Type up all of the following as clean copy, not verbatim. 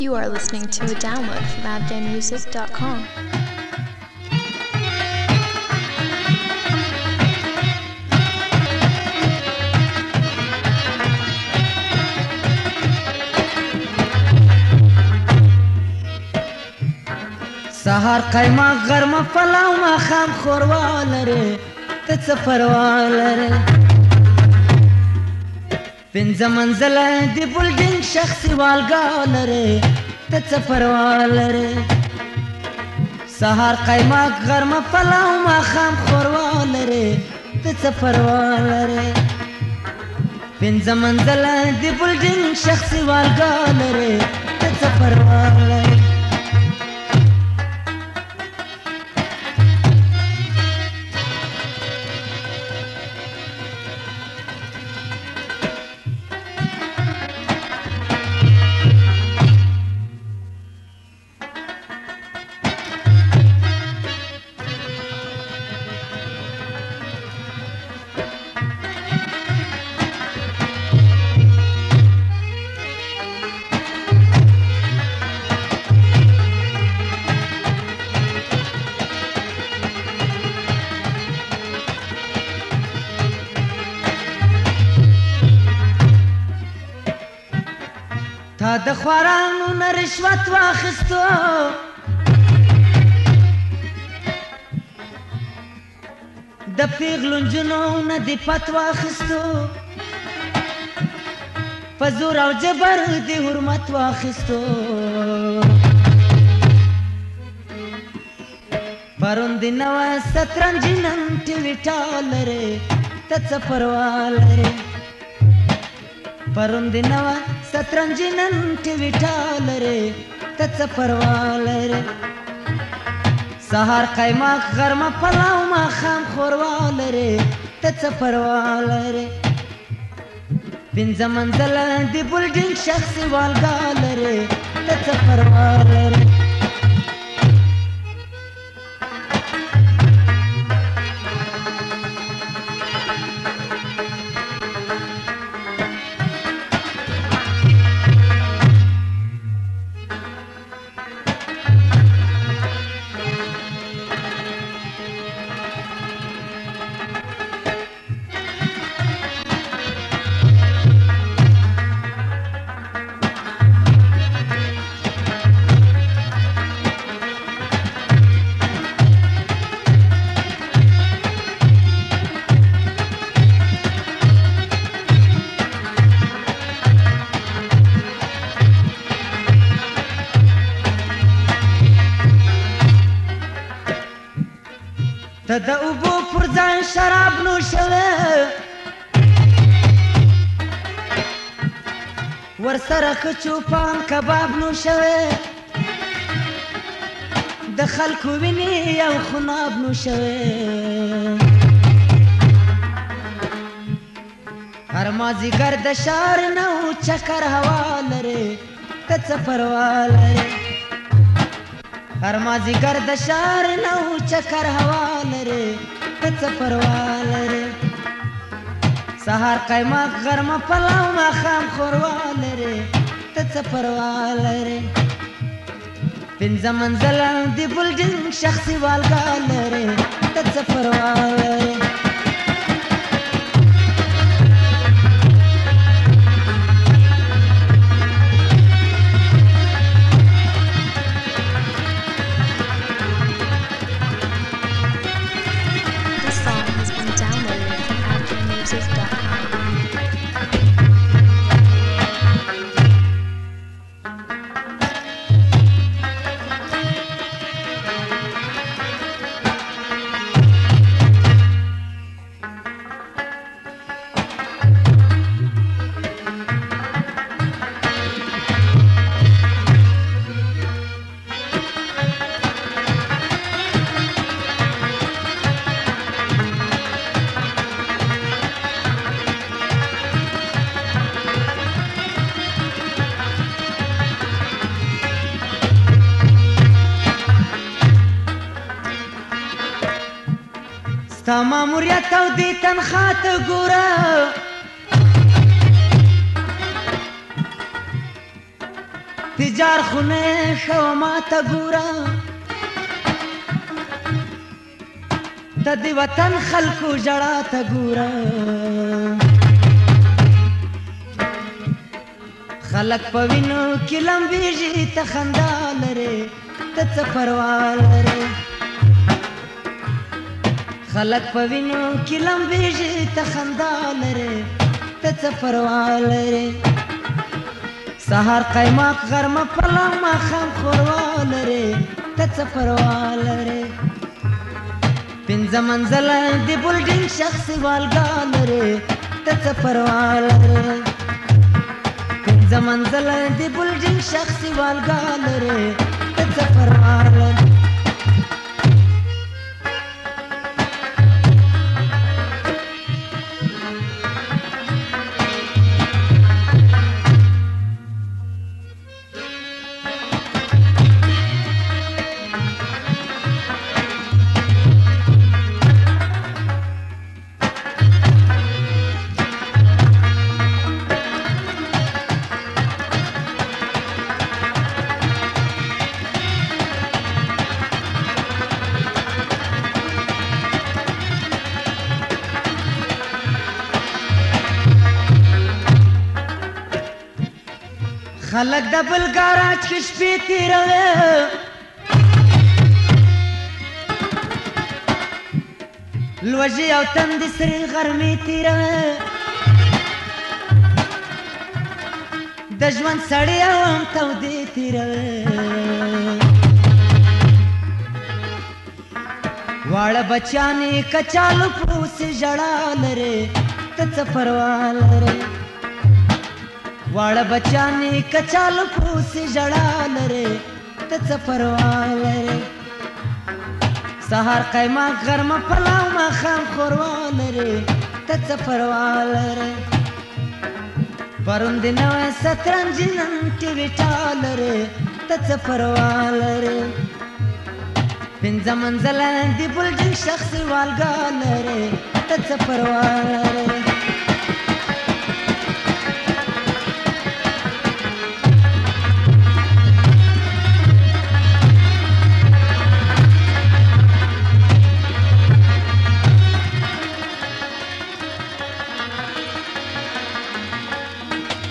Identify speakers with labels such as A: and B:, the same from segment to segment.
A: You are listening to a download from afghanmusic.com.
B: سهار قیمه غرمه پلاو ماښام ښوروا لرې ته څه پروا لرې پنځه منزله د بلډینګ شخصي والګا لرې ته څه پروا لرې سهار قیمه غرمه پلاو ماښام ښوروا لرې ته څه پروا لرې پنځه منزله د بلډینګ شخصي والګا لرې ته څه پروا لرې تا د خوارانو نه رشوت واخیستو د پیغلو نجونو نه دې پت واخیستو په زور او جبر دې حرمت واخیستو پرون دې نوه سترنجي نن ټیویټا لرې ته څه پروا لرې پرون دې نوه سترنجي نن ټیویټا لرې ته څه پروا لرې سهار قیماق غرمه پلاو ماښام ښوروا لرې ته څه پروا لرې پنځه منزله د بلډینګ شخصي والګا لرې ته څه پروا لرې ته د اوبو پر ځای شراب نوشوې ورسره ښه چوپان کباب نوشوې د خلکو وینې او خناب نوشوې هر مازدیګر د ښار نه و چکر هوا لرې ته څه پروا لرې هر مازدیګر د ښار نه و چکر هوا لرې ته څه پروا لرې سهار قیماق غرمه پلاو ماښام ښوروا لرې ته څه پروا لرې پنځه منزله د بلډینګ شخصي والګا لرې ته څه پروا لرې ستا ماموریت او دې تنخوا ته ګوره تجار خونه شو ما ته ګوره ته د وطن خلکو ژړا ته ګوره خلک په وینو کې لمبېږي ته خندا لرې ته څه پروا لرې خلک په وینو کې لمبېږي ته خندا لرې ته څه پروا لرې سهار قیماق غرمه پلاو ماښام ښوروا لرې ته څه پروا لرې پنځه منزله د بلډینګ شخصي والګا لرې ته څه پروا لرې پنځه منزله د بلډینګ شخصي والګا لرې ته څه پروا لرې خلک د بل ګاراج کې شپې تېروي لوږې او تندې سرې غرمې تېروي د ژوند سړې او هم تودې تېروي واړه بچیان یې کچالو پوسې ژړا لرې ته څه پروا لرې واړه بچیان یې کچالو پوسې ژړا لرې ته څه پروا لرې سهار قیماق غرمه پلاو ماښام ښوروا لرې ته څه پروا لرې پرون د نوی سترنج نن ټیویټا لرې ته څه پروا لرې پنځه منزله د بلډینګ شخصي والګا لرې ته څه پروا لرې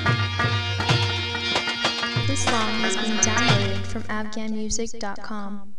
A: This song has been downloaded from afghanmusic.com.